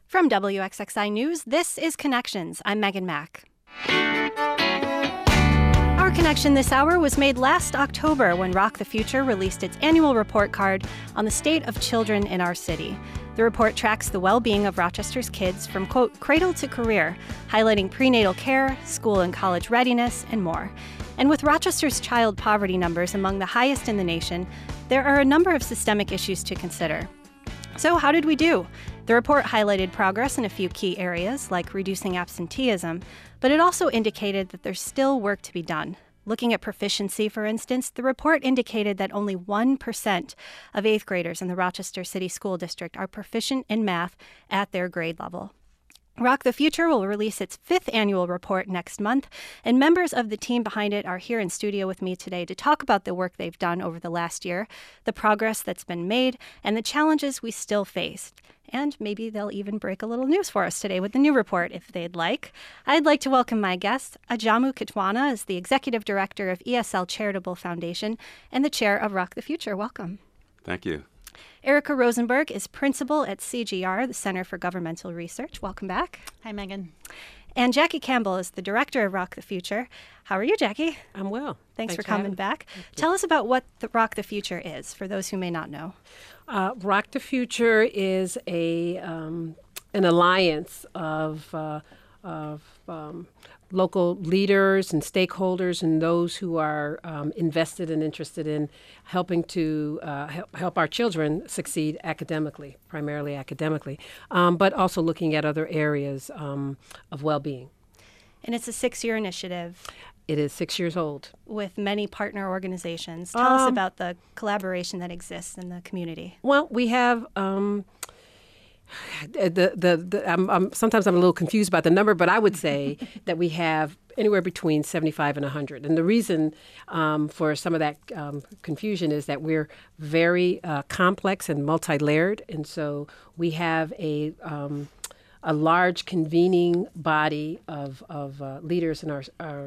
From WXXI News, this is Connections. I'm Megan Mack. Our connection this hour was made last October when Rock the Future released its annual report card on the state of children in our city. The report tracks the well-being of Rochester's kids from, quote, cradle to career, highlighting prenatal care, school and college readiness, and more. And with Rochester's child poverty numbers among the highest in the nation, there are a number of systemic issues to consider. So how did we do? The report highlighted progress in a few key areas, like reducing absenteeism, but it also indicated that there's still work to be done. Looking at proficiency, for instance, the report indicated that only 1% of 8th graders in the Rochester City School District are proficient in math at their grade level. Rock the Future will release its 5th annual report next month, and members of the team behind it are here in studio with me today to talk about the work they've done over the last year, the progress that's been made, and the challenges we still face. And maybe they'll even break a little news for us today with the new report if they'd like. I'd like to welcome my guest. Ajamu Kitwana is the Executive Director of ESL Charitable Foundation and the Chair of Rock the Future. Welcome. Thank you. Erica Rosenberg is Principal at CGR, the Center for Governmental Research. Welcome back. Hi, Megan. And Jackie Campbell is the Director of Rock the Future. How are you, Jackie? I'm well. Thanks for coming back. Tell us about what the Rock the Future is, for those who may not know. Rock the Future is an alliance of local leaders and stakeholders and those who are invested and interested in helping to help our children succeed academically, primarily academically, but also looking at other areas of well-being. And it's a 6-year initiative. It is 6 years old. With many partner organizations. Tell us about the collaboration that exists in the community. Well, we have... sometimes I'm a little confused about the number, but I would say that we have anywhere between 75 and 100. And the reason for some of that confusion is that we're very complex and multi-layered. And so we have a large convening body of leaders in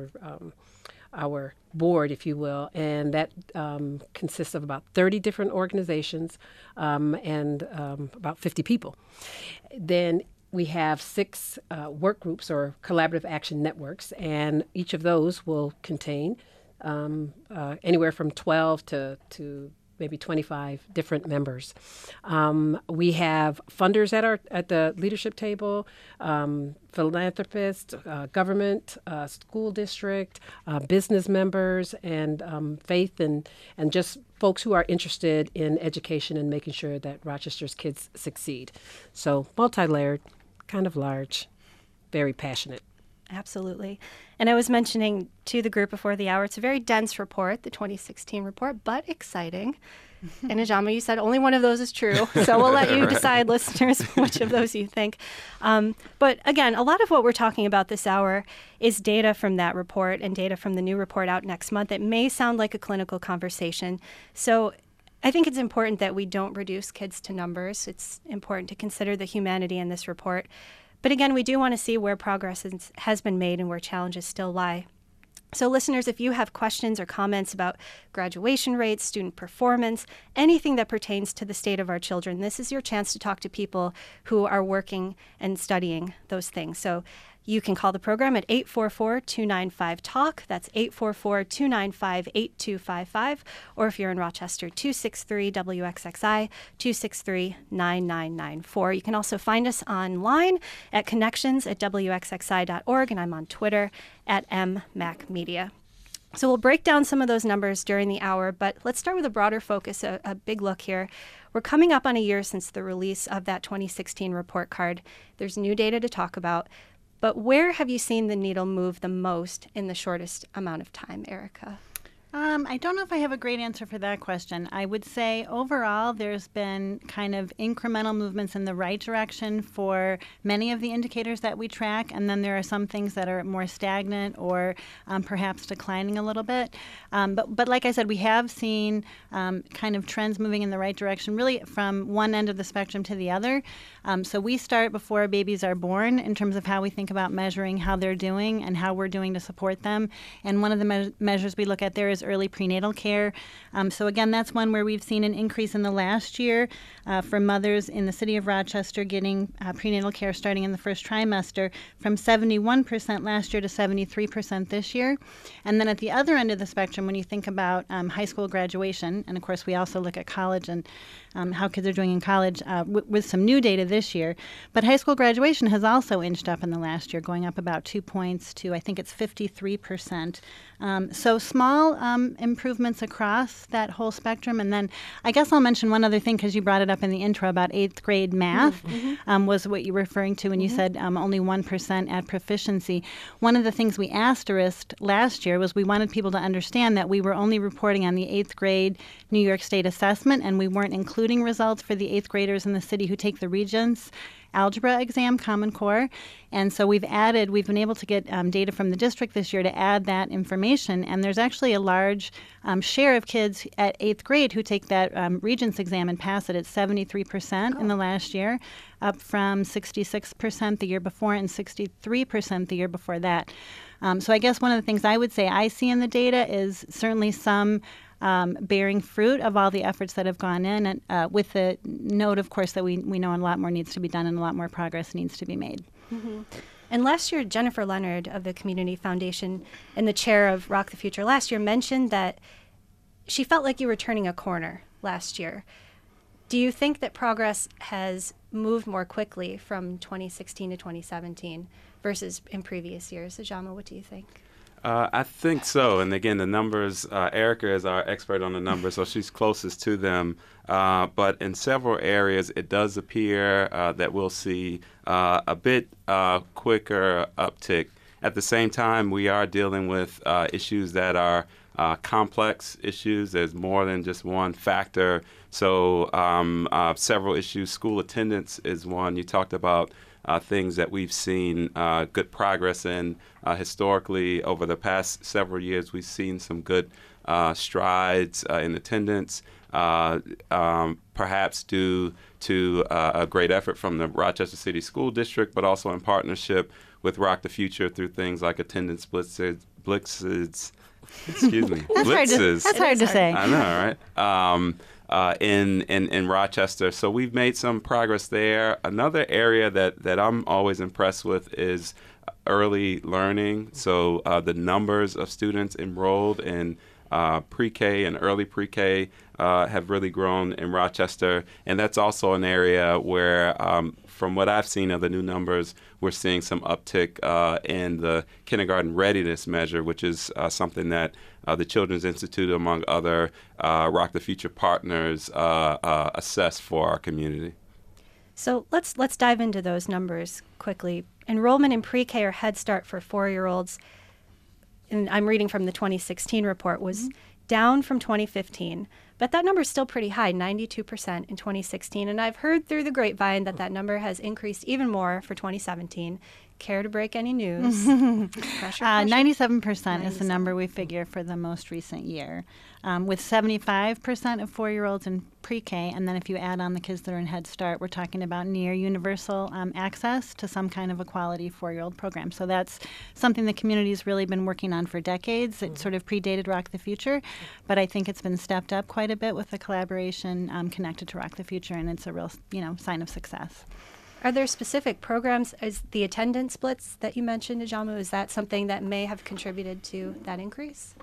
our board, if you will, and that consists of about 30 different organizations and about 50 people. Then we have 6 work groups or collaborative action networks, and each of those will contain anywhere from 12 to maybe 25 different members. We have funders at the leadership table, philanthropists, government, school district, business members, and faith and just folks who are interested in education and making sure that Rochester's kids succeed. So multi-layered, kind of large, very passionate. Absolutely. And I was mentioning to the group before the hour, it's a very dense report, the 2016 report, but exciting. And Ajamu, you said only one of those is true. So we'll let you decide, listeners, which of those you think. But again, a lot of what we're talking about this hour is data from that report and data from the new report out next month. It may sound like a clinical conversation. So I think it's important that we don't reduce kids to numbers. It's important to consider the humanity in this report. But again, we do want to see where progress has been made and where challenges still lie. So listeners, if you have questions or comments about graduation rates, student performance, anything that pertains to the state of our children, this is your chance to talk to people who are working and studying those things. So you can call the program at 844-295-TALK. That's 844-295-8255. Or if you're in Rochester, 263-WXXI, 263-9994. You can also find us online at connections@wxxi.org, and I'm on Twitter at @mmacmedia. So we'll break down some of those numbers during the hour, but let's start with a broader focus, a big look here. We're coming up on a year since the release of that 2016 report card. There's new data to talk about. But where have you seen the needle move the most in the shortest amount of time, Erica? I don't know if I have a great answer for that question. I would say overall there's been kind of incremental movements in the right direction for many of the indicators that we track, and then there are some things that are more stagnant or perhaps declining a little bit. But like I said, we have seen kind of trends moving in the right direction, really from one end of the spectrum to the other. So we start before babies are born in terms of how we think about measuring how they're doing and how we're doing to support them. And one of the measures we look at there is early prenatal care. So again, that's one where we've seen an increase in the last year for mothers in the city of Rochester getting prenatal care starting in the first trimester from 71% last year to 73% this year. And then at the other end of the spectrum, when you think about high school graduation, and of course we also look at college and how kids are doing in college with some new data this year, but high school graduation has also inched up in the last year, going up about 2 points to, I think it's 53%. So small improvements across that whole spectrum. And then I guess I'll mention one other thing, because you brought it up in the intro about 8th grade math, was what you were referring to when you said only 1% at proficiency. One of the things we asterisked last year was we wanted people to understand that we were only reporting on the 8th grade New York State assessment, and we weren't including results for the 8th graders in the city who take the Regents algebra exam, Common Core. And so we've been able to get data from the district this year to add that information. And there's actually a large share of kids at 8th grade who take that Regents exam and pass it at 73% in the last year, up from 66% the year before and 63% the year before that. So I guess one of the things I would say I see in the data is certainly some bearing fruit of all the efforts that have gone in, and with the note, of course, that we know a lot more needs to be done and a lot more progress needs to be made. And last year, Jennifer Leonard of the Community Foundation and the chair of Rock the Future last year mentioned that she felt like you were turning a corner last year. Do you think that progress has moved more quickly from 2016 to 2017 versus in previous years? Ajama, what do you think? I think so. And again, the numbers, Erica is our expert on the numbers, so she's closest to them. But in several areas, it does appear that we'll see a bit quicker uptick. At the same time, we are dealing with issues that are complex issues. There's more than just one factor. So several issues. School attendance is one. You talked about things that we've seen good progress in historically over the past several years. We've seen some good strides in attendance, perhaps due to a great effort from the Rochester City School District, but also in partnership with Rock the Future through things like attendance blitzes. Excuse me, blitzes. That's hard to say. I know, right? In Rochester. So we've made some progress there. Another area that I'm always impressed with is early learning. So the numbers of students enrolled in pre-K and early pre-K have really grown in Rochester. And that's also an area where, from what I've seen of the new numbers, we're seeing some uptick in the kindergarten readiness measure, which is something that the Children's Institute, among other Rock the Future partners, assess for our community. So let's dive into those numbers quickly. Enrollment in pre-K or Head Start for 4-year-olds, and I'm reading from the 2016 report, was down from 2015. But that number is still pretty high, 92% in 2016. And I've heard through the grapevine that number has increased even more for 2017. Care to break any news? Pressure. 97% is the number we figure for the most recent year, with 75% of 4-year-olds in pre-K. And then if you add on the kids that are in Head Start, we're talking about near universal access to some kind of a quality 4-year-old program. So that's something the community's really been working on for decades. It sort of predated Rock the Future, but I think it's been stepped up quite a bit with the collaboration connected to Rock the Future, and it's a real sign of success. Are there specific programs, as the attendance splits that you mentioned, Ajamu, is that something that may have contributed to that increase?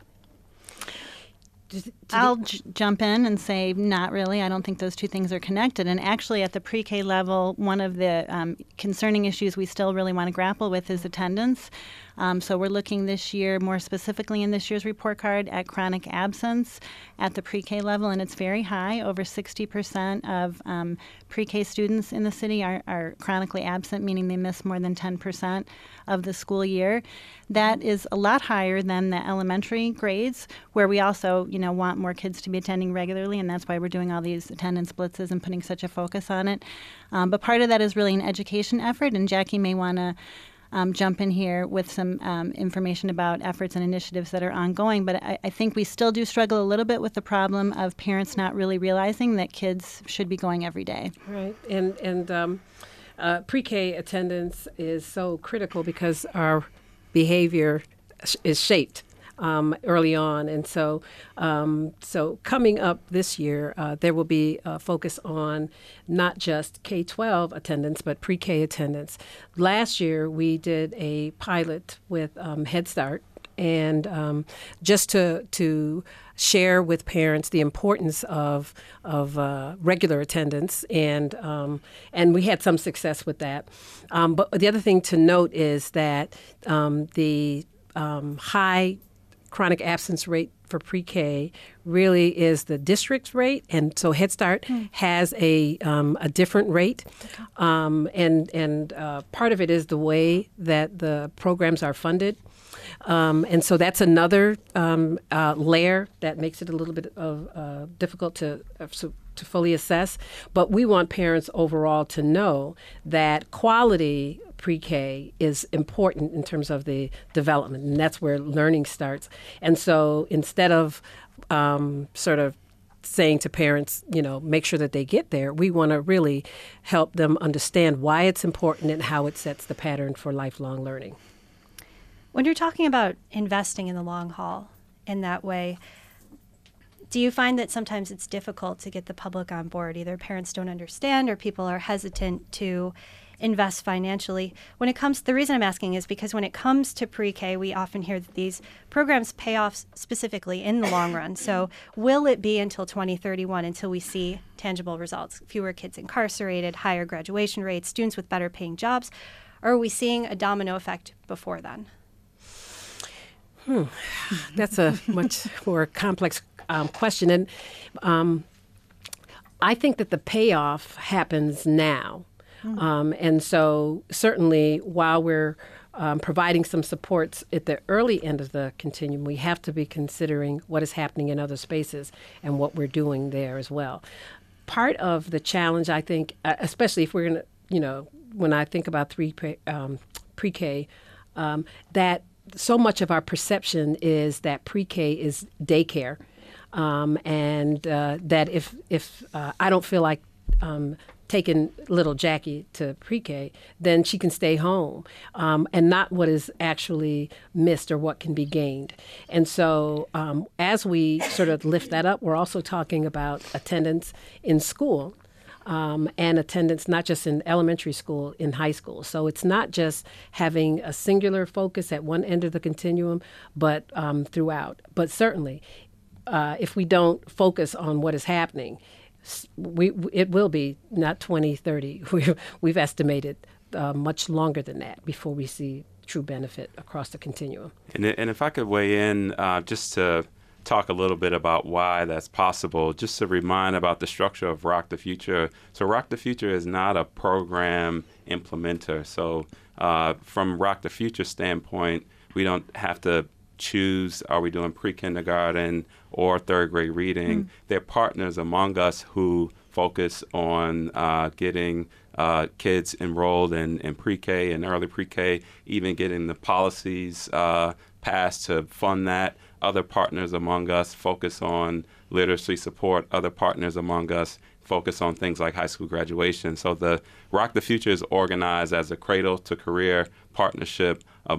I'll jump in and say not really. I don't think those two things are connected. And actually at the pre-K level, one of the concerning issues we still really want to grapple with is attendance. So we're looking this year, more specifically in this year's report card, at chronic absence at the pre-K level, and it's very high. Over 60% of pre-K students in the city are chronically absent, meaning they miss more than 10% of the school year. That is a lot higher than the elementary grades, where we also, want more kids to be attending regularly, and that's why we're doing all these attendance blitzes and putting such a focus on it. But part of that is really an education effort, and Jackie may want to jump in here with some information about efforts and initiatives that are ongoing. But I think we still do struggle a little bit with the problem of parents not really realizing that kids should be going every day. Right. And pre-K attendance is so critical because our behavior is shaped early on. And so coming up this year, there will be a focus on not just K-12 attendance, but pre-K attendance. Last year, we did a pilot with Head Start, and just to share with parents the importance of regular attendance, and we had some success with that. But the other thing to note is that the high chronic absence rate for pre-K really is the district's rate, and so Head Start has a different rate, and part of it is the way that the programs are funded. And so that's another layer that makes it a little bit of difficult to fully assess. But we want parents overall to know that quality pre-K is important in terms of the development, and that's where learning starts. And so instead of sort of saying to parents, make sure that they get there, we want to really help them understand why it's important and how it sets the pattern for lifelong learning. When you're talking about investing in the long haul in that way, do you find that sometimes it's difficult to get the public on board? Either parents don't understand or people are hesitant to invest financially. The reason I'm asking is because when it comes to pre-K, we often hear that these programs pay off specifically in the long run. So will it be until 2031 until we see tangible results? Fewer kids incarcerated, higher graduation rates, students with better paying jobs? Or are we seeing a domino effect before then? That's a much more complex question. And I think that the payoff happens now. And so certainly while we're providing some supports at the early end of the continuum, we have to be considering what is happening in other spaces and what we're doing there as well. Part of the challenge, I think, especially if we're going to, when I think about pre-K, that so much of our perception is that pre-K is daycare, and that if I don't feel like taking little Jackie to pre-K, then she can stay home, and not what is actually missed or what can be gained. And so as we sort of lift that up, we're also talking about attendance in school. And attendance not just in elementary school, in high school. So it's not just having a singular focus at one end of the continuum, but throughout. But certainly, if we don't focus on what is happening, it will be not 2030. We've estimated much longer than that before we see true benefit across the continuum. And if I could weigh in just to talk a little bit about why that's possible, just to remind about the structure of Rock the Future. So Rock the Future is not a program implementer. So from Rock the Future standpoint, we don't have to choose, are we doing pre-kindergarten or third grade reading? They're partners among us who focus on getting kids enrolled in pre-K and early pre-K, even getting the policies passed to fund that. Other partners among us focus on literacy support. Other partners among us focus on things like high school graduation. So the Rock the Future is organized as a cradle to career partnership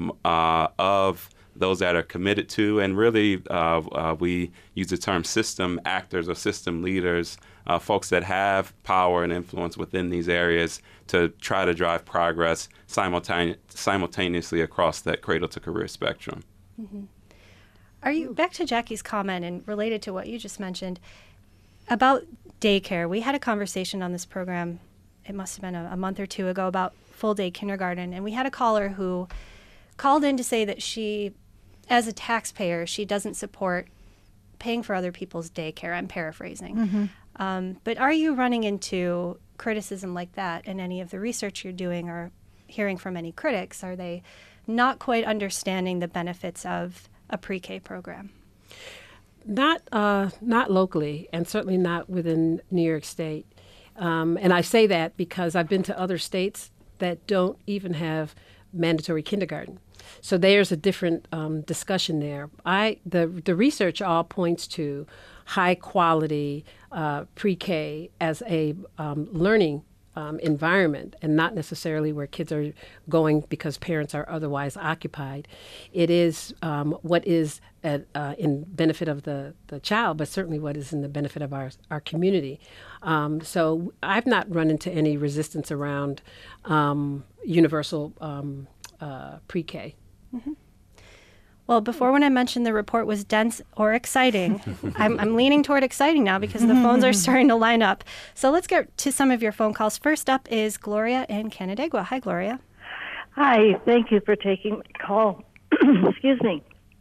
of those that are committed to, and really we use the term system actors or system leaders, folks that have power and influence within these areas to try to drive progress simultaneously across that cradle to career spectrum. Mm-hmm. Are you back to Jackie's comment and related to what you just mentioned about daycare? We had a conversation on this program, it must have been a month or two ago, about full day kindergarten, and we had a caller who called in to say that she, as a taxpayer, she doesn't support paying for other people's daycare. I'm paraphrasing. Mm-hmm. But are you running into criticism like that in any of the research you're doing, or hearing from any critics? Are they not quite understanding the benefits of a pre-K program? Not locally, and certainly not within New York State. And I say that because I've been to other states that don't even have mandatory kindergarten. So there's a different discussion there. The research all points to high quality pre-K as a learning environment and not necessarily where kids are going because parents are otherwise occupied. It is what is in benefit of the child, but certainly what is in the benefit of our community. So I've not run into any resistance around universal pre-K. Mm-hmm. Well, before when I mentioned the report was dense or exciting, I'm leaning toward exciting now because the phones are starting to line up. So let's get to some of your phone calls. First up is Gloria in Canandaigua. Hi, Gloria. Hi, thank you for taking my call. Excuse me.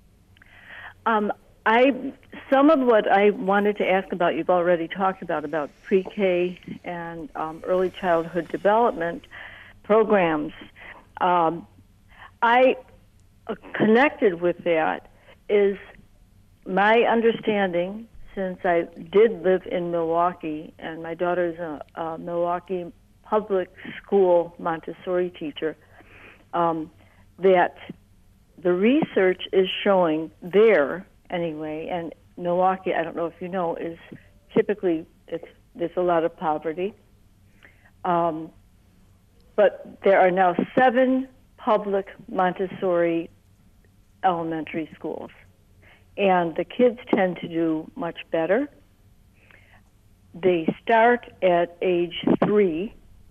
Some of what I wanted to ask about, you've already talked about pre-K and early childhood development programs. Connected with that is my understanding, since I did live in Milwaukee, and my daughter's a Milwaukee public school Montessori teacher, that the research is showing there anyway, and Milwaukee, I don't know if you know, is typically, there's a lot of poverty. But there are now 7 public Montessori elementary schools, and the kids tend to do much better. They start at age 3,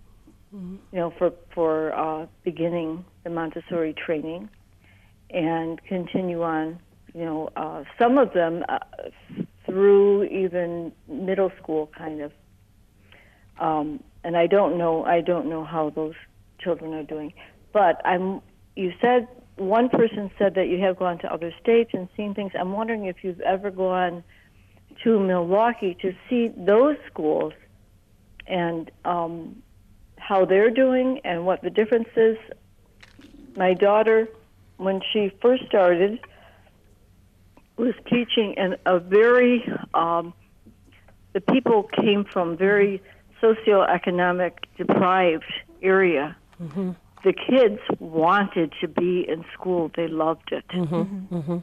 for beginning the Montessori training, and continue on. Some of them through even middle school, kind of. And I don't know how those children are doing. But you said, one person said that you have gone to other states and seen things. I'm wondering if you've ever gone to Milwaukee to see those schools and how they're doing and what the difference is. My daughter, when she first started, was teaching in a very, the people came from very socioeconomic deprived area. Mm-hmm. The kids wanted to be in school. They loved it. Mm-hmm. Mm-hmm.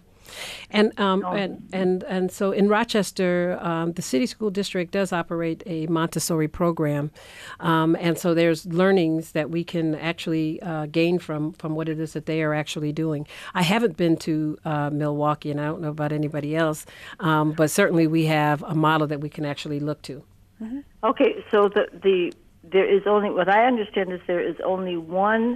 And so in Rochester, the city school district does operate a Montessori program, and so there's learnings that we can actually gain from what it is that they are actually doing. I haven't been to Milwaukee, and I don't know about anybody else, but certainly we have a model that we can actually look to. Mm-hmm. Okay, so there is only, what I understand is there is only one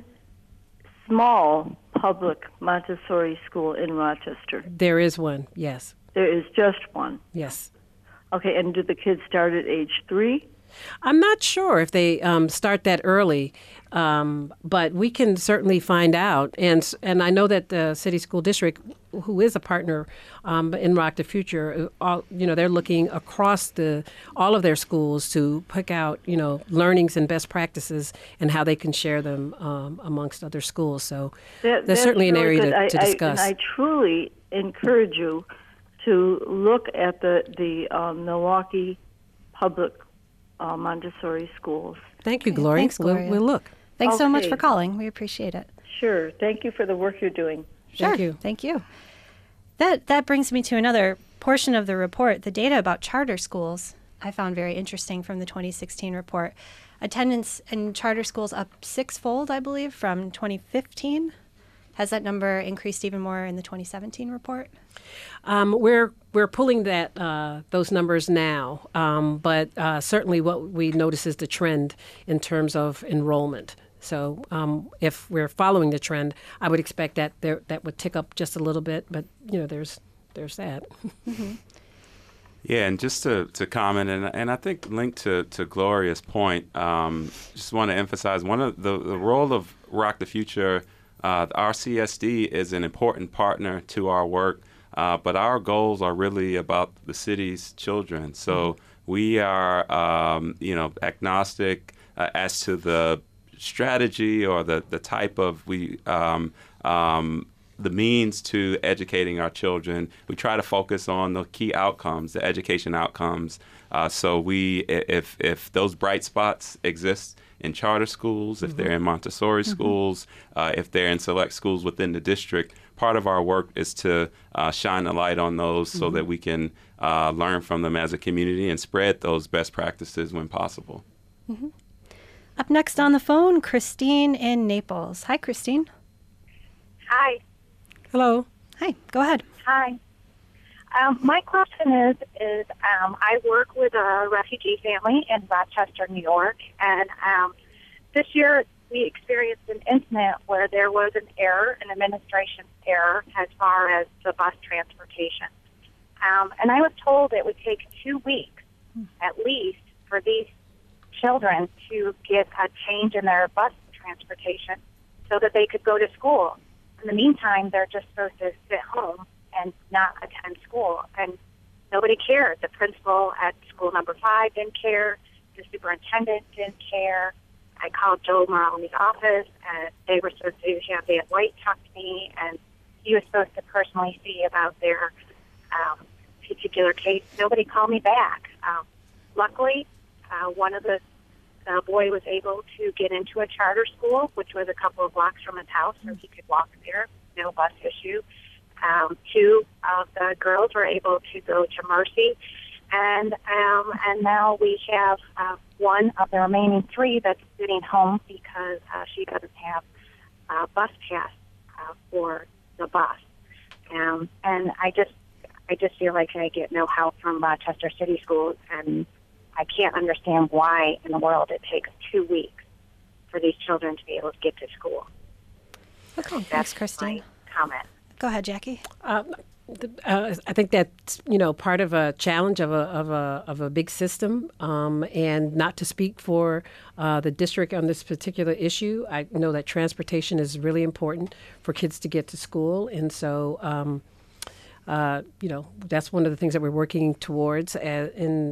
small public Montessori school in Rochester. There is one, yes. There is just one? Yes. Okay, and do the kids start at age 3? I'm not sure if they start that early, but we can certainly find out. And I know that the city school district, who is a partner in Rock the Future, they're looking across all of their schools to pick out learnings and best practices and how they can share them amongst other schools. So there's certainly an area to discuss. I truly encourage you to look at the Milwaukee public Montessori schools. Thank you, Gloria. Thanks, Gloria. We'll look. Thanks so much for calling. We appreciate it. Sure. Thank you for the work you're doing. Sure. Thank you. That brings me to another portion of the report, the data about charter schools. I found very interesting from the 2016 report. Attendance in charter schools up 6-fold, I believe, from 2015. Has that number increased even more in the 2017 report? We're pulling those numbers now, but certainly what we notice is the trend in terms of enrollment. So if we're following the trend, I would expect that that would tick up just a little bit, but there's that. Mm-hmm. Yeah, and just to comment, and I think linked to Gloria's point, just want to emphasize one of the role of Rock the Future. Our CSD is an important partner to our work, but our goals are really about the city's children. So we are, agnostic as to the strategy or the type of the means to educating our children. We try to focus on the key outcomes, the education outcomes. So if those bright spots exist in charter schools, if they're in Montessori schools, if they're in select schools within the district, part of our work is to shine a light on those so that we can learn from them as a community and spread those best practices when possible. Mm-hmm. Up next on the phone, Christine in Naples. Hi, Christine. Hi. Hello. Hi, go ahead. Hi. My question is I work with a refugee family in Rochester, New York, and this year we experienced an incident where there was an error, an administration error, as far as the bus transportation. And I was told it would take 2 weeks at least for these children to get a change in their bus transportation so that they could go to school. In the meantime, they're just supposed to sit home and not attend school. And nobody cared. The principal at school number 5 didn't care. The superintendent didn't care. I called Joe Morelli's office, and they were supposed to have Van White talk to me, and he was supposed to personally see about their particular case. Nobody called me back. Luckily, one of the boy was able to get into a charter school, which was a couple of blocks from his house, so he could walk there, no bus issue. 2 of the girls were able to go to Mercy, and now we have one of the remaining 3 that's sitting home because she doesn't have a bus pass for the bus. And I just feel like I get no help from Rochester City Schools, and I can't understand why in the world it takes 2 weeks for these children to be able to get to school. Okay, So thanks, that's Christine. my comment. Go ahead, Jackie. I think that's part of a challenge of a big system, and not to speak for the district on this particular issue. I know that transportation is really important for kids to get to school, and so that's one of the things that we're working towards as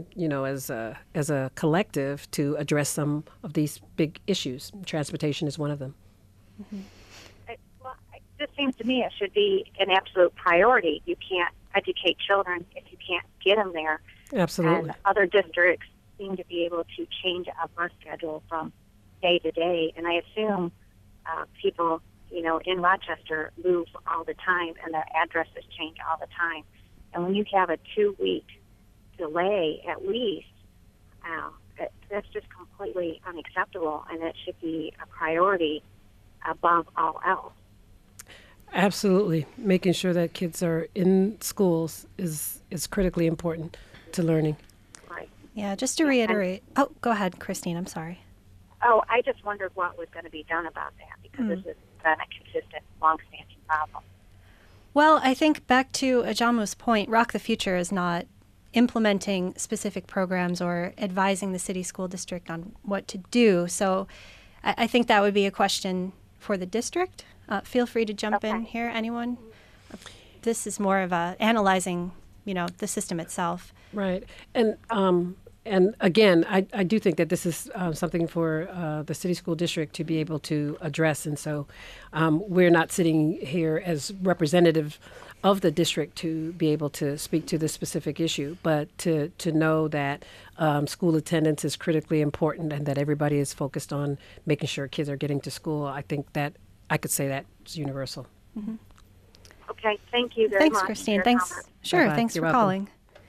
a collective to address some of these big issues. Transportation is one of them. Mm-hmm. It just seems to me it should be an absolute priority. You can't educate children if you can't get them there. Absolutely. And other districts seem to be able to change a bus schedule from day to day. And I assume people, in Rochester move all the time and their addresses change all the time. And when you have a 2-week delay at least, that's just completely unacceptable, and it should be a priority above all else. Absolutely. Making sure that kids are in schools is critically important to learning. Right. Yeah, just to reiterate. Oh, go ahead, Christine. I'm sorry. Oh, I just wondered what was going to be done about that, because this has been a consistent, long-standing problem. Well, I think back to Ajamu's point, Rock the Future is not implementing specific programs or advising the city school district on what to do. So I think that would be a question for the district. Feel free to jump in here, anyone. This is more of analyzing, the system itself. Right. And again, I do think that this is something for the city school district to be able to address. And so we're not sitting here as representative of the district to be able to speak to this specific issue, but to know that school attendance is critically important and that everybody is focused on making sure kids are getting to school. I think that I could say that's universal. Mm-hmm. Okay, thank you very much. Thanks, Christine. for your Thanks. comments. Sure, Bye-bye. thanks You're for welcome. calling.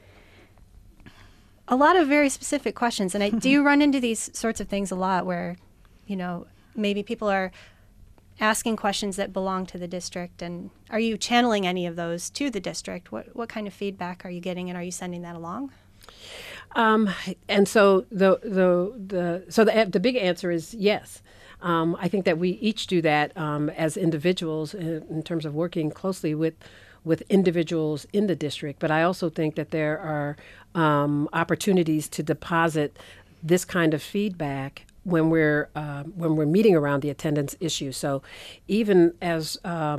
A lot of very specific questions, and I do run into these sorts of things a lot where, maybe people are asking questions that belong to the district, and are you channeling any of those to the district? What kind of feedback are you getting, and are you sending that along? And so the big answer is yes. I think that we each do that as individuals in terms of working closely with individuals in the district. But I also think that there are opportunities to deposit this kind of feedback when we're meeting around the attendance issue. So even as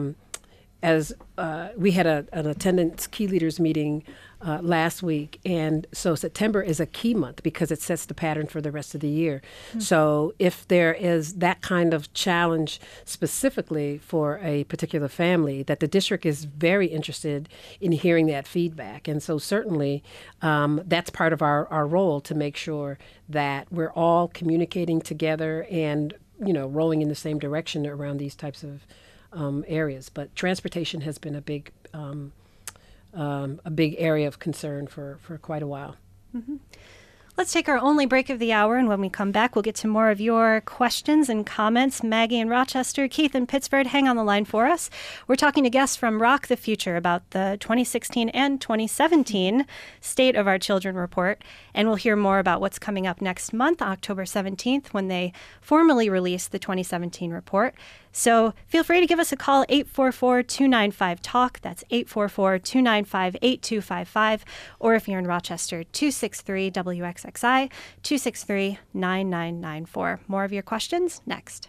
we had an attendance key leaders meeting last week, and so September is a key month because it sets the pattern for the rest of the year. Mm-hmm. So if there is that kind of challenge specifically for a particular family, that the district is very interested in hearing that feedback. And so certainly that's part of our role to make sure that we're all communicating together and, rowing in the same direction around these types of areas. But transportation has been a big area of concern for quite a while. Mm-hmm. Let's take our only break of the hour, and when we come back, we'll get to more of your questions and comments. Maggie in Rochester, Keith in Pittsford, hang on the line for us. We're talking to guests from Rock the Future about the 2016 and 2017 State of Our Children report, and we'll hear more about what's coming up next month, October 17th, when they formally release the 2017 report. So feel free to give us a call, 844-295-TALK. That's 844-295-8255. Or if you're in Rochester, 263-WXXI, 263-9994. More of your questions next.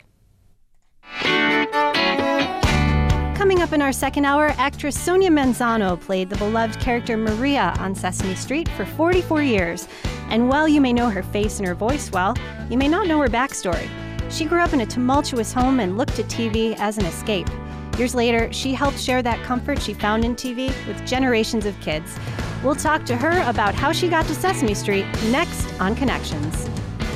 Coming up in our second hour, actress Sonia Manzano played the beloved character Maria on Sesame Street for 44 years. And while you may know her face and her voice well, you may not know her backstory. She grew up in a tumultuous home and looked at TV as an escape. Years later, she helped share that comfort she found in TV with generations of kids. We'll talk to her about how she got to Sesame Street next on Connections.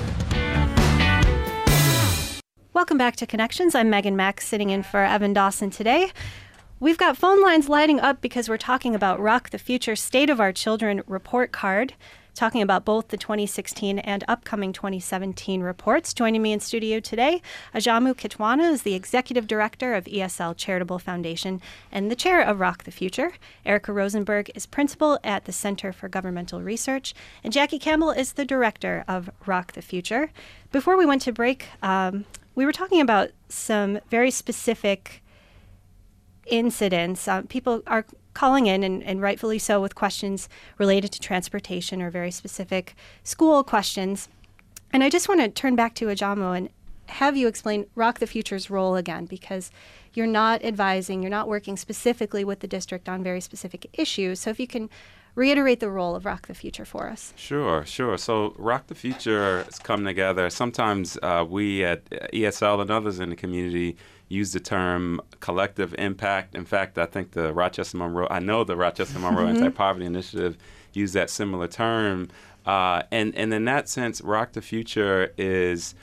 Welcome back to Connections. I'm Megan Mack, sitting in for Evan Dawson today. We've got phone lines lighting up because we're talking about Rock the Future State of Our Children report card, talking about both the 2016 and upcoming 2017 reports. Joining me in studio today, Ajamu Kitwana is the Executive Director of ESL Charitable Foundation and the Chair of Rock the Future. Erica Rosenberg is Principal at the Center for Governmental Research, and Jackie Campbell is the Director of Rock the Future. Before we went to break, we were talking about some very specific incidents. People are calling in, and rightfully so, with questions related to transportation or very specific school questions. And I just want to turn back to Ajamu and have you explain Rock the Future's role again, because you're not advising, you're not working specifically with the district on very specific issues. So if you can reiterate the role of Rock the Future for us. Sure. So Rock the Future has come together. Sometimes we at ESL and others in the community use the term collective impact. In fact, I think the Rochester Monroe Anti-Poverty Initiative use that similar term. And in that sense, Rock the Future is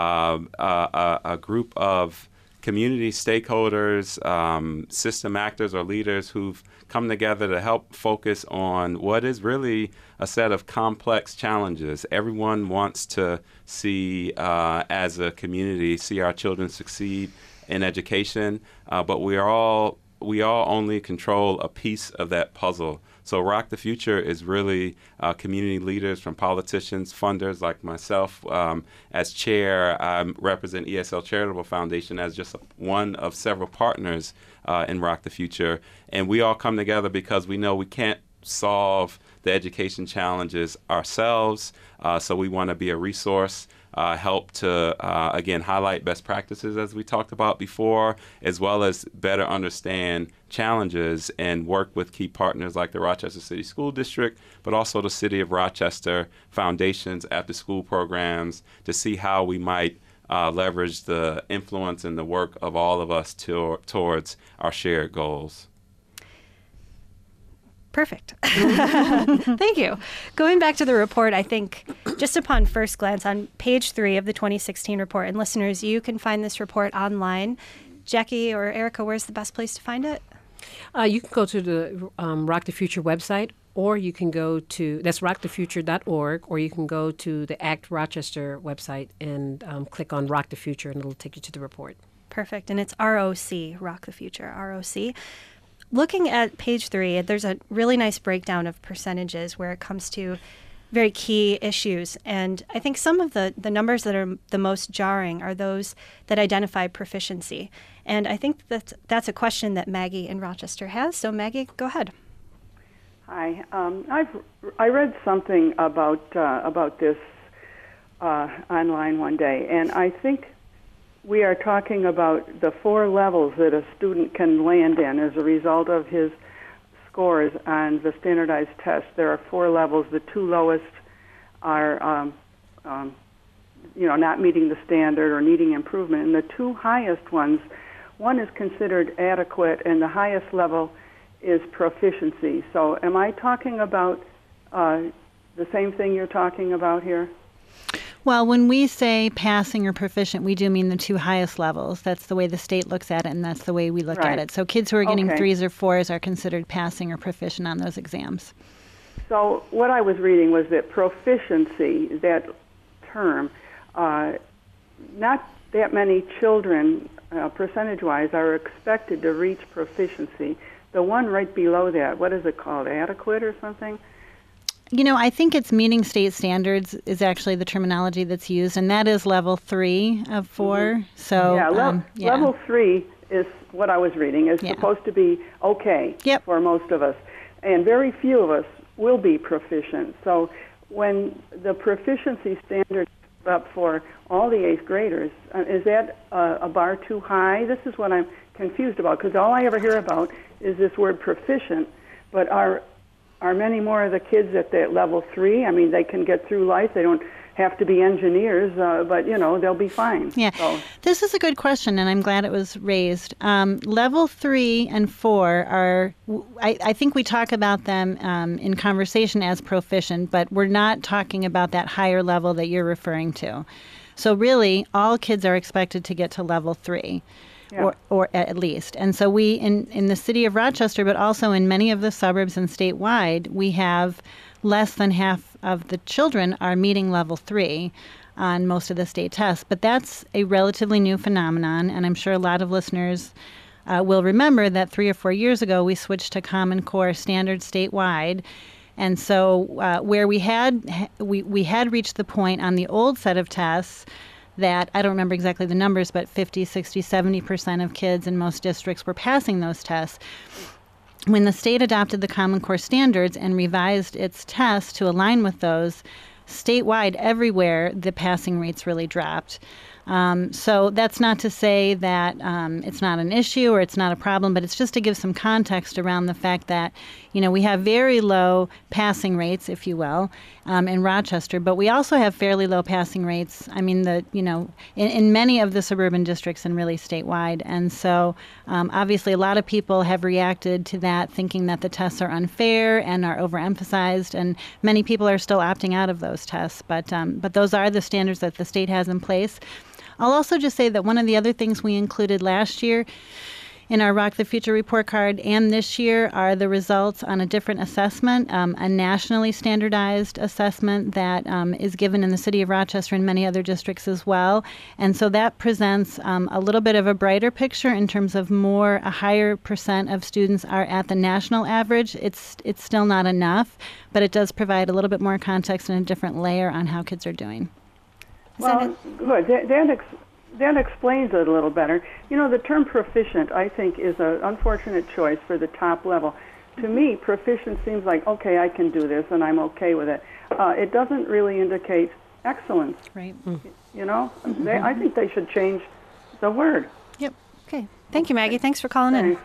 a group of community stakeholders, system actors or leaders who've come together to help focus on what is really a set of complex challenges. Everyone wants to see, as a community, see our children succeed in education, but we all only control a piece of that puzzle. So Rock the Future is really community leaders, from politicians, funders like myself. As chair, I represent ESL Charitable Foundation as just one of several partners in Rock the Future. And we all come together because we know we can't solve the education challenges ourselves. So we want to be a resource, help to, again, highlight best practices, as we talked about before, as well as better understand challenges and work with key partners like the Rochester City School District, but also the City of Rochester foundations, after-school programs, to see how we might leverage the influence and the work of all of us towards our shared goals. Perfect. Thank you. Going back to the report, I think just upon first glance on page 3 of the 2016 report, and listeners, you can find this report online. Jackie or Erica, where's the best place to find it? You can go to the Rock the Future website, or you can go to, that's rockthefuture.org, or you can go to the ACT Rochester website and click on Rock the Future, and it'll take you to the report. Perfect. And it's ROC, Rock the Future, ROC. Looking at page 3, there's a really nice breakdown of percentages where it comes to very key issues. And I think some of the numbers that are the most jarring are those that identify proficiency. And I think that's a question that Maggie in Rochester has. So Maggie, go ahead. Hi. I read something about this online one day, and I think we are talking about the 4 levels that a student can land in as a result of his scores on the standardized test. There are 4 levels. The 2 lowest are, not meeting the standard or needing improvement. And the 2 highest ones, one is considered adequate, and the highest level is proficiency. So am I talking about the same thing you're talking about here? Well, when we say passing or proficient, we do mean the 2 highest levels. That's the way the state looks at it, and that's the way we look at it. So kids who are getting 3s or 4s are considered passing or proficient on those exams. So what I was reading was that proficiency, that term, not that many children, percentage-wise, are expected to reach proficiency. The one right below that, what is it called, adequate or something? I think it's meeting state standards is actually the terminology that's used, and that is level 3 of 4. Mm-hmm. So level 3 is what I was reading, is supposed to be okay for most of us. And very few of us will be proficient. So when the proficiency standard is up for all the 8th graders, is that a bar too high? This is what I'm confused about, because all I ever hear about is this word proficient, but are many more of the kids at that level 3? I mean, they can get through life. They don't have to be engineers, but, they'll be fine. Yeah. So. This is a good question, and I'm glad it was raised. Level 3 and 4 are, I think we talk about them in conversation as proficient, but we're not talking about that higher level that you're referring to. So really, all kids are expected to get to level 3. Yeah. Or at least. And so we, in the city of Rochester, but also in many of the suburbs and statewide, we have less than half of the children are meeting level 3 on most of the state tests. But that's a relatively new phenomenon, and I'm sure a lot of listeners will remember that 3 or 4 years ago we switched to Common Core standards statewide. And so where we had reached the point on the old set of tests that, I don't remember exactly the numbers, but 50, 60, 70% of kids in most districts were passing those tests. When the state adopted the Common Core standards and revised its tests to align with those, statewide, everywhere, the passing rates really dropped. So that's not to say that it's not an issue or it's not a problem, but it's just to give some context around the fact that, we have very low passing rates, if you will, in Rochester, but we also have fairly low passing rates, in many of the suburban districts and really statewide. And so obviously a lot of people have reacted to that, thinking that the tests are unfair and are overemphasized, and many people are still opting out of those tests. But those are the standards that the state has in place. I'll also just say that one of the other things we included last year in our Rock the Future report card and this year are the results on a different assessment, a nationally standardized assessment that is given in the city of Rochester and many other districts as well. And so that presents a little bit of a brighter picture in terms of a higher percent of students are at the national average. It's still not enough, but it does provide a little bit more context and a different layer on how kids are doing. Well, good. That explains it a little better. The term proficient, I think, is an unfortunate choice for the top level. To me, proficient seems like, okay, I can do this, and I'm okay with it. It doesn't really indicate excellence. Right. Mm-hmm. I think they should change the word. Yep. Okay. Thank you, Maggie. Thanks for calling in.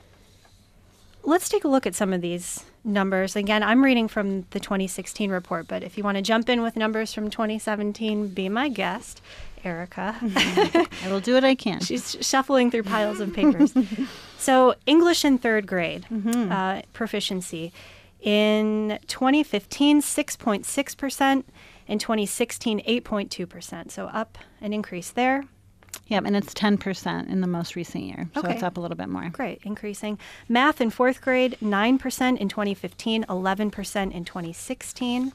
Let's take a look at some of these numbers. Again, I'm reading from the 2016 report, but if you want to jump in with numbers from 2017, be my guest, Erica. I will do what I can. She's shuffling through piles of papers. So English in 3rd grade, proficiency. In 2015, 6.6%. In 2016, 8.2%. So up an increase there. Yeah, and it's 10% in the most recent year, so it's up a little bit more. Great, increasing. Math in 4th grade, 9% in 2015, 11% in 2016.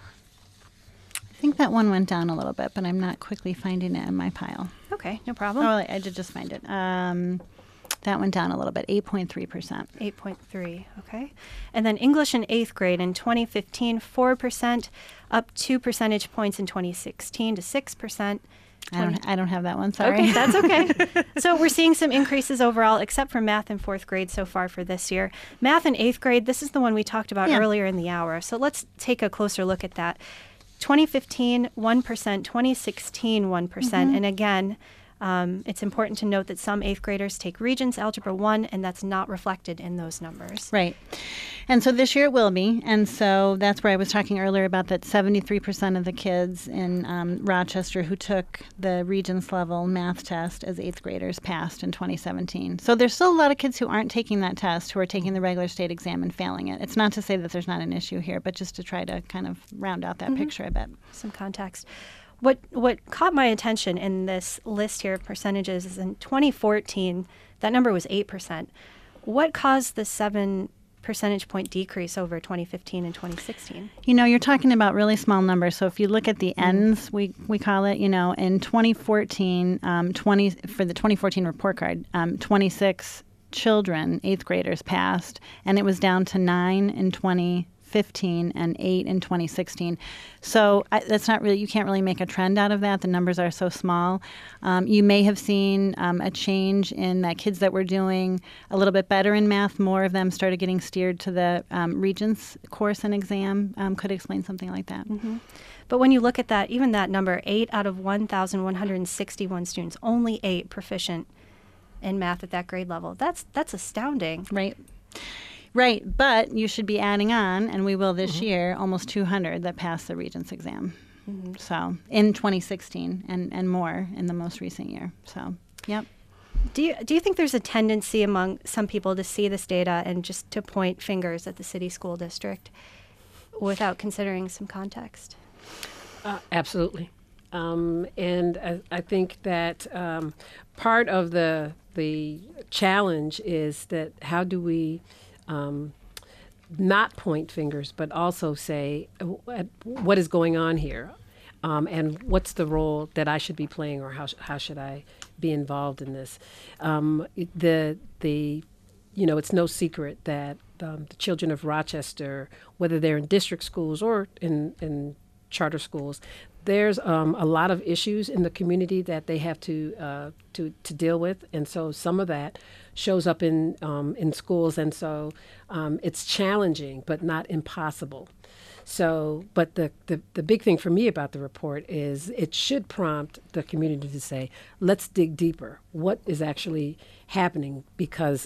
I think that one went down a little bit, but I'm not quickly finding it in my pile. Okay, no problem. Oh, I did just find it. That went down a little bit, 8.3%. 8.3, okay. And then English in 8th grade in 2015, 4%, up 2 percentage points in 2016 to 6%. I don't have that one, sorry. Okay, that's okay. So we're seeing some increases overall, except for math in 4th grade so far for this year. Math in 8th grade, this is the one we talked about earlier in the hour. So let's take a closer look at that. 2015, 1%, 2016, 1%. And again, it's important to note that some 8th graders take Regents Algebra 1, and that's not reflected in those numbers. Right. And so this year it will be. And so that's where I was talking earlier about that 73% of the kids in Rochester who took the Regents level math test as 8th graders passed in 2017. So there's still a lot of kids who aren't taking that test, who are taking the regular state exam and failing it. It's not to say that there's not an issue here, but just to try to kind of round out that picture a bit. Some context. What caught my attention in this list here of percentages is in 2014, that number was 8%. What caused the 7 percentage point decrease over 2015 and 2016. You know, you're talking about really small numbers. So if you look at the ends, we call it, you know, in 2014, for the 2014 report card, 26 children, 8th graders, passed, and it was down to 9 in 2015 and 8 in 2016. So that's not really, you can't really make a trend out of that. The numbers are so small. You may have seen a change in that kids that were doing a little bit better in math, more of them started getting steered to the Regents course and exam. Could explain something like that. Mm-hmm. But when you look at that, even that number, 8 out of 1,161 students, only 8 proficient in math at that grade level. That's astounding. Right, but you should be adding on, and we will this year, almost 200 that passed the Regents exam. So in 2016 and more in the most recent year. So, yep. Do you think there's a tendency among some people to see this data and just to point fingers at the city school district without considering some context? Absolutely. And I think that part of the challenge is that how do we not point fingers, but also say what is going on here, and what's the role that I should be playing, or how should I be involved in this? It's no secret that the children of Rochester, whether they're in district schools or in charter schools, there's a lot of issues in the community that they have to deal with, and so some of that shows up in schools, and so it's challenging but not impossible. So, but the big thing for me about the report is it should prompt the community to say, let's dig deeper. What is actually happening? Because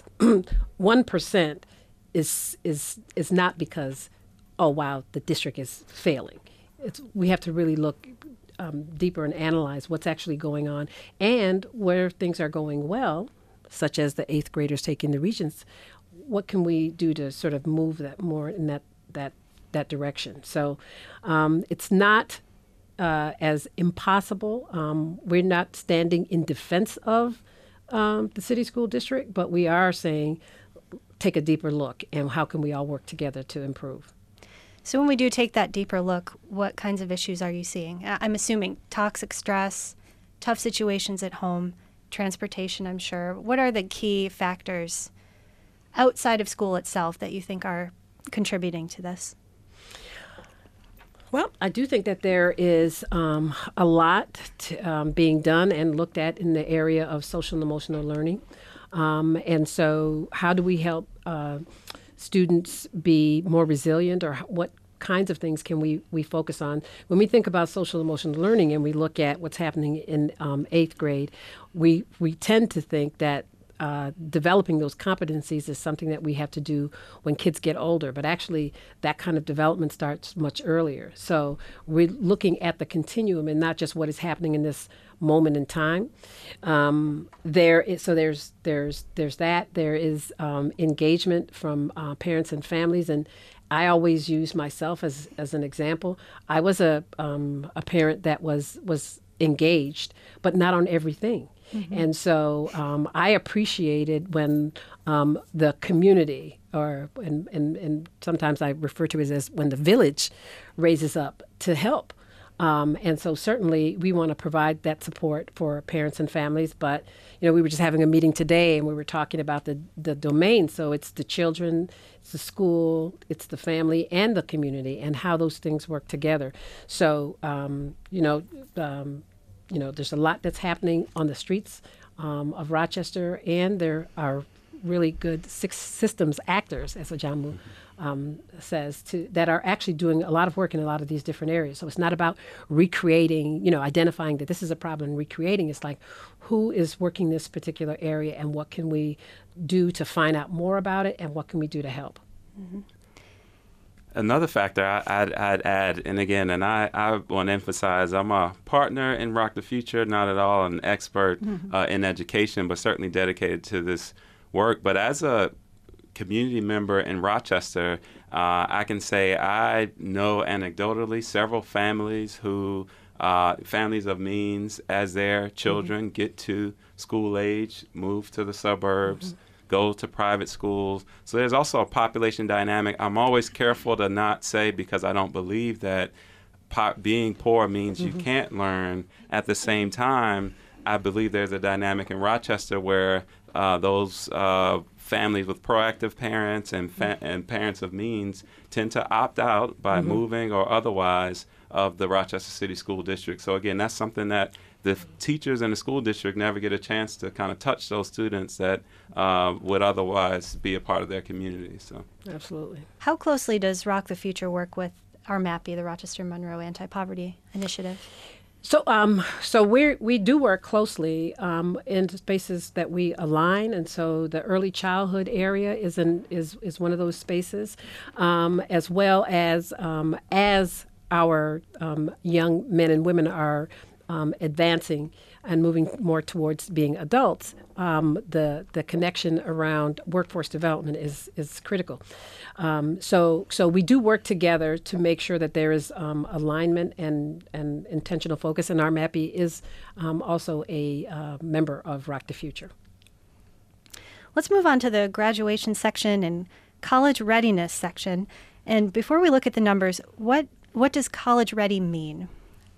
1% is not because, oh wow, the district is failing. We have to really look deeper and analyze what's actually going on, and where things are going well, such as the 8th graders taking the Regents. What can we do to sort of move that more in that direction? So it's not as impossible. We're not standing in defense of the city school district, but we are saying take a deeper look, and how can we all work together to improve? So when we do take that deeper look, what kinds of issues are you seeing? I'm assuming toxic stress, tough situations at home, transportation, I'm sure. What are the key factors outside of school itself that you think are contributing to this? Well, I do think that there is a lot being done and looked at in the area of social and emotional learning. And so how do we help students be more resilient, or what kinds of things can we focus on? When we think about social emotional learning and we look at what's happening in 8th grade, we tend to think that developing those competencies is something that we have to do when kids get older, but actually that kind of development starts much earlier. So we're looking at the continuum and not just what is happening in this moment in time. There's that. There is engagement from parents and families, and I always use myself as an example. I was a parent that was engaged, but not on everything. Mm-hmm. And so I appreciated when the community, and sometimes I refer to it as when the village raises up to help. And so certainly we want to provide that support for parents and families. But, we were just having a meeting today and we were talking about the domain. So it's the children, it's the school, it's the family and the community, and how those things work together. So, there's a lot that's happening on the streets of Rochester, and there are really good systems actors, as Ajamu says, that are actually doing a lot of work in a lot of these different areas. So it's not about recreating, identifying that this is a problem and recreating. It's like, who is working this particular area, and what can we do to find out more about it, and what can we do to help? Mm-hmm. Another factor I'd add, and again, and I want to emphasize, I'm a partner in Rock the Future, not at all an expert in education, but certainly dedicated to this work. But as a community member in Rochester, I can say I know anecdotally several families who, families of means, as their children get to school age, move to the suburbs, go to private schools. So there's also a population dynamic. I'm always careful to not say, because I don't believe that being poor means you can't learn. At the same time, I believe there's a dynamic in Rochester where those families with proactive parents and parents of means tend to opt out by moving or otherwise of the Rochester City School District. So again, that's something that the teachers in the school district never get a chance to kind of touch those students that would otherwise be a part of their community. So Absolutely. How closely does Rock the Future work with our MAPI, the Rochester Monroe Anti-Poverty Initiative? So we do work closely in spaces that we align, and so the early childhood area is one of those spaces, as well as our young men and women are advancing and moving more towards being adults. The connection around workforce development is critical. So we do work together to make sure that there is alignment and intentional focus, and our MAPI is also a member of Rock the Future. Let's move on to the graduation section and college readiness section. And before we look at the numbers, what does college ready mean?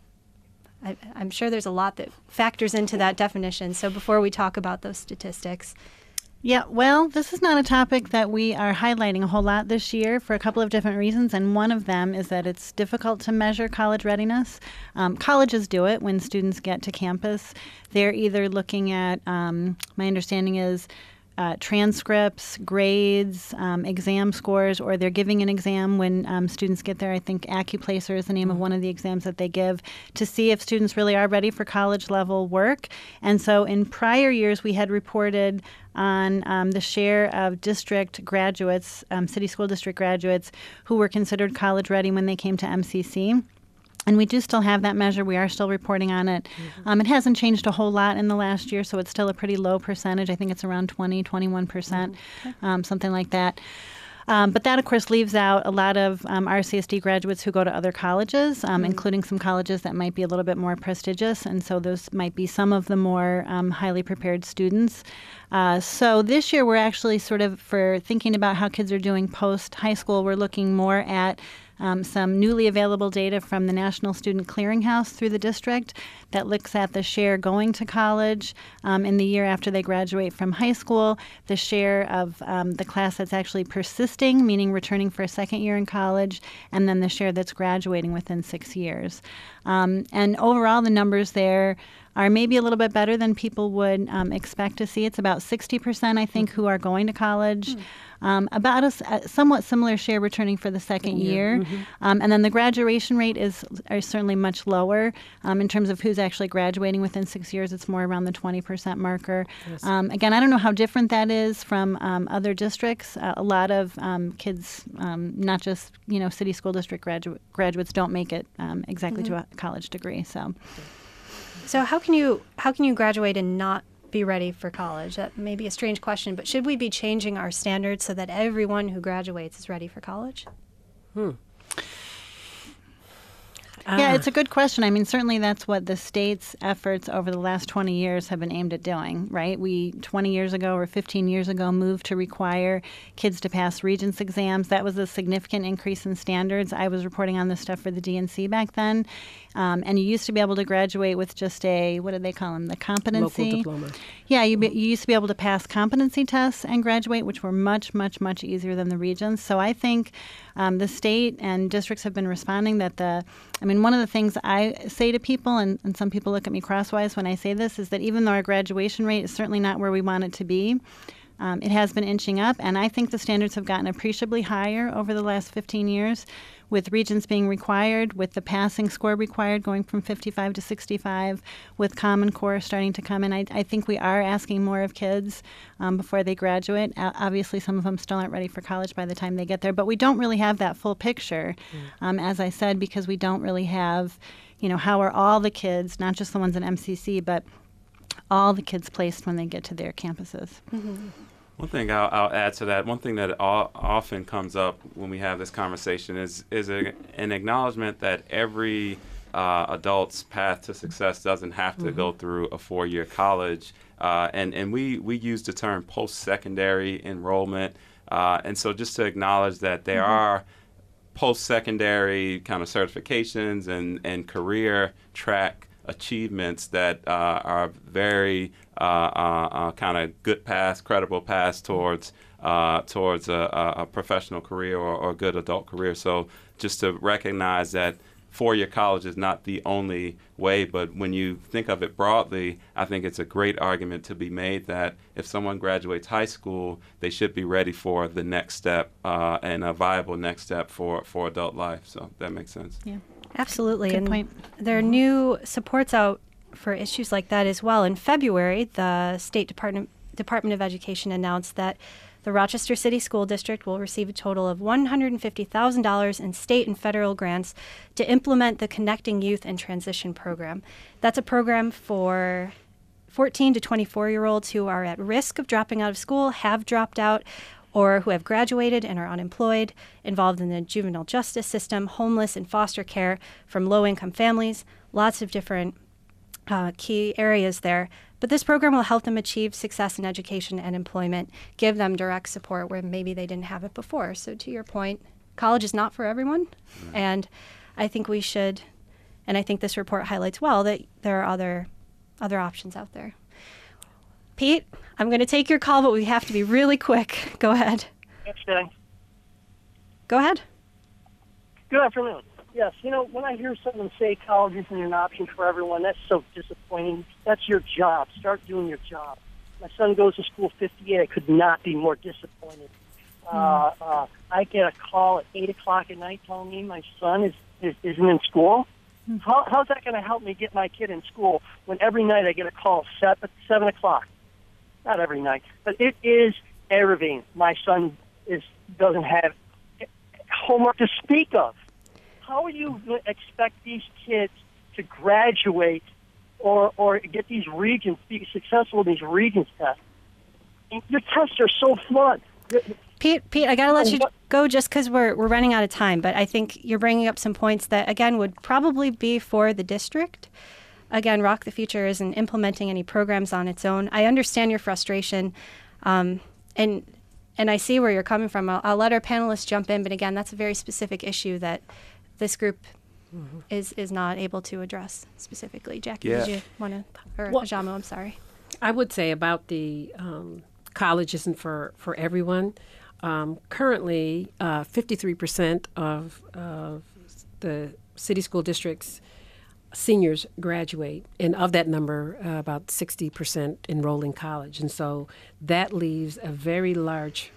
I'm sure there's a lot that factors into that definition. So before we talk about those statistics. Yeah, well, this is not a topic that we are highlighting a whole lot this year for a couple of different reasons, and one of them is that it's difficult to measure college readiness. Colleges do it when students get to campus. They're either looking at, my understanding is, transcripts, grades, exam scores, or they're giving an exam when students get there. I think AccuPlacer is the name of one of the exams that they give to see if students really are ready for college level work. And so in prior years, we had reported on the share of district graduates, city school district graduates, who were considered college ready when they came to MCC. And we do still have that measure. We are still reporting on it. It hasn't changed a whole lot in the last year, so it's still a pretty low percentage. I think it's around 21%, something like that. But that, of course, leaves out a lot of RCSD graduates who go to other colleges, including some colleges that might be a little bit more prestigious. And so those might be some of the more highly prepared students. So this year we're actually sort of, for thinking about how kids are doing post-high school, we're looking more at some newly available data from the National Student Clearinghouse through the district that looks at the share going to college in the year after they graduate from high school, the share of the class that's actually persisting, meaning returning for a second year in college, and then the share that's graduating within 6 years. And overall, the numbers there are maybe a little bit better than people would expect to see. It's about 60%, I think, who are going to college. About a somewhat similar share returning for the second year. And then the graduation rate is certainly much lower in terms of who's actually graduating within 6 years. It's more around the 20% marker. Yes. Again, I don't know how different that is from other districts. A lot of kids, not just city school district graduates, don't make it exactly to a college degree. So how can you graduate and not be ready for college? That may be a strange question, but should we be changing our standards so that everyone who graduates is ready for college? Yeah, it's a good question. I mean, certainly that's what the state's efforts over the last 20 years have been aimed at doing, right? We, 20 years ago or 15 years ago, moved to require kids to pass Regents exams. That was a significant increase in standards. I was reporting on this stuff for the DNC back then. And you used to be able to graduate with just a, what did they call them, the competency? Local diploma. Yeah, you used to be able to pass competency tests and graduate, which were much, much, much easier than the Regents. So I think the state and districts have been responding that one of the things I say to people, and some people look at me crosswise when I say this, is that even though our graduation rate is certainly not where we want it to be, it has been inching up, and I think the standards have gotten appreciably higher over the last 15 years, with Regents being required, with the passing score required going from 55 to 65, with Common Core starting to come in. I think we are asking more of kids before they graduate. Obviously, some of them still aren't ready for college by the time they get there, but we don't really have that full picture, as I said, because we don't really have, how are all the kids, not just the ones in MCC, but all the kids placed when they get to their campuses. One thing I'll add to that, one thing that often comes up when we have this conversation is an acknowledgement that every adults' path to success doesn't have to go through a 4-year college. And we use the term post-secondary enrollment. And so just to acknowledge that there are post-secondary kind of certifications and career track achievements that are very kind of good paths, credible paths towards a professional career or good adult career. So just to recognize that 4-year college is not the only way, but when you think of it broadly, I think it's a great argument to be made that if someone graduates high school, they should be ready for the next step and a viable next step for adult life. So that makes sense. Yeah, Absolutely. good And point. there are new supports out for issues like that as well. In February, the State Department of Education announced that the Rochester City School District will receive a total of $150,000 in state and federal grants to implement the Connecting Youth and Transition program. That's a program for 14 to 24-year-olds who are at risk of dropping out of school, have dropped out, or who have graduated and are unemployed, involved in the juvenile justice system, homeless and foster care from low-income families, lots of different key areas there. But this program will help them achieve success in education and employment, give them direct support where maybe they didn't have it before. So to your point, college is not for everyone. And I think we should, and I think this report highlights well that there are other options out there. Pete, I'm going to take your call, but we have to be really quick. Go ahead. Thanks, Dan. Go ahead. Good afternoon. Yes, when I hear someone say college isn't an option for everyone, that's so disappointing. That's your job. Start doing your job. My son goes to school 58. I could not be more disappointed. I get a call at 8 o'clock at night telling me my son isn't in school. How's that going to help me get my kid in school when every night I get a call at 7 o'clock? Not every night, but it is aggravating. My son doesn't have homework to speak of. How are you going to expect these kids to graduate or get these Regents, be successful in these Regents tests? Your tests are so flawed. Pete, I got to let you go just because we're running out of time, but I think you're bringing up some points that, again, would probably be for the district. Again, Rock the Future isn't implementing any programs on its own. I understand your frustration, and I see where you're coming from. I'll let our panelists jump in, but again, that's a very specific issue that this group is not able to address specifically. Jackie, did you want to, or Ajamu, I'm sorry. I would say about the college isn't for everyone. Currently, 53% of the city school district's seniors graduate, and of that number, about 60% enroll in college. And so that leaves a very large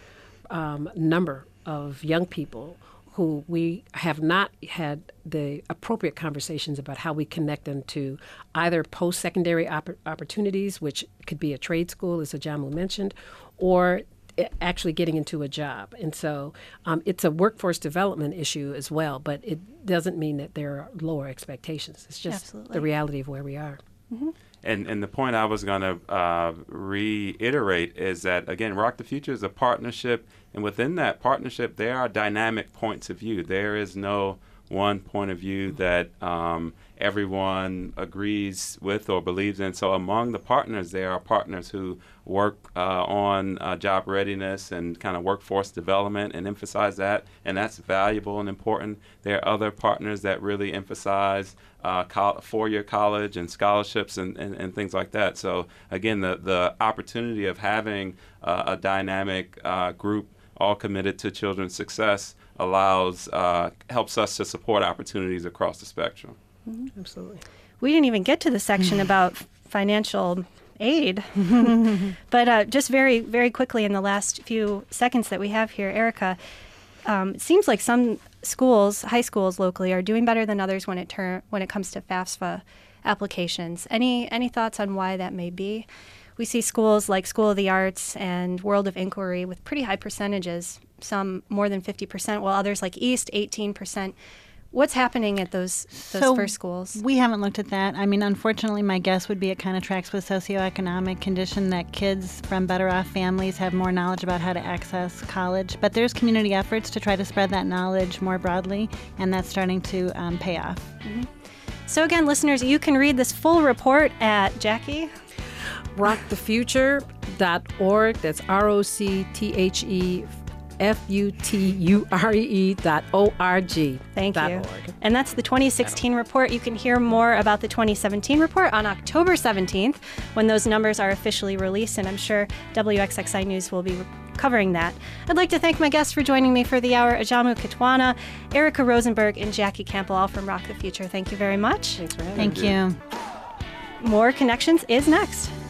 number of young people who we have not had the appropriate conversations about how we connect them to either post-secondary opportunities, which could be a trade school, as Ajamu mentioned, or actually getting into a job. And so it's a workforce development issue as well, but it doesn't mean that there are lower expectations. It's just the reality of where we are. Mm-hmm. And the point I was going to reiterate is that, again, Rock the Future is a partnership, and within that partnership, there are dynamic points of view. There is no one point of view that everyone agrees with or believes in. So among the partners, there are partners who work on job readiness and kind of workforce development and emphasize that, and that's valuable and important. There are other partners that really emphasize 4-year college and scholarships and things like that. So again, the opportunity of having a dynamic group all committed to children's success helps us to support opportunities across the spectrum. Mm-hmm. Absolutely. We didn't even get to the section about financial aid. But just very, very quickly in the last few seconds that we have here, Erica, it seems like some schools, high schools locally, are doing better than others when it comes to FAFSA applications. Any thoughts on why that may be? We see schools like School of the Arts and World of Inquiry with pretty high percentages, some more than 50%, while others like East, 18%. What's happening at those first schools? We haven't looked at that. I mean, unfortunately, my guess would be it kind of tracks with socioeconomic condition that kids from better off families have more knowledge about how to access college. But there's community efforts to try to spread that knowledge more broadly, and that's starting to pay off. Mm-hmm. So again, listeners, you can read this full report at Jackie. rockthefuture.org. That's ROCTHEFUTURE.org. Thank you. .org. And that's the 2016 report. You can hear more about the 2017 report on October 17th when those numbers are officially released, and I'm sure WXXI News will be covering that. I'd like to thank my guests for joining me for the hour, Ajamu Kitwana, Erica Rosenberg, and Jackie Campbell, all from Rock the Future. Thank you very much. Thanks for having me. Thank you. More Connections is next.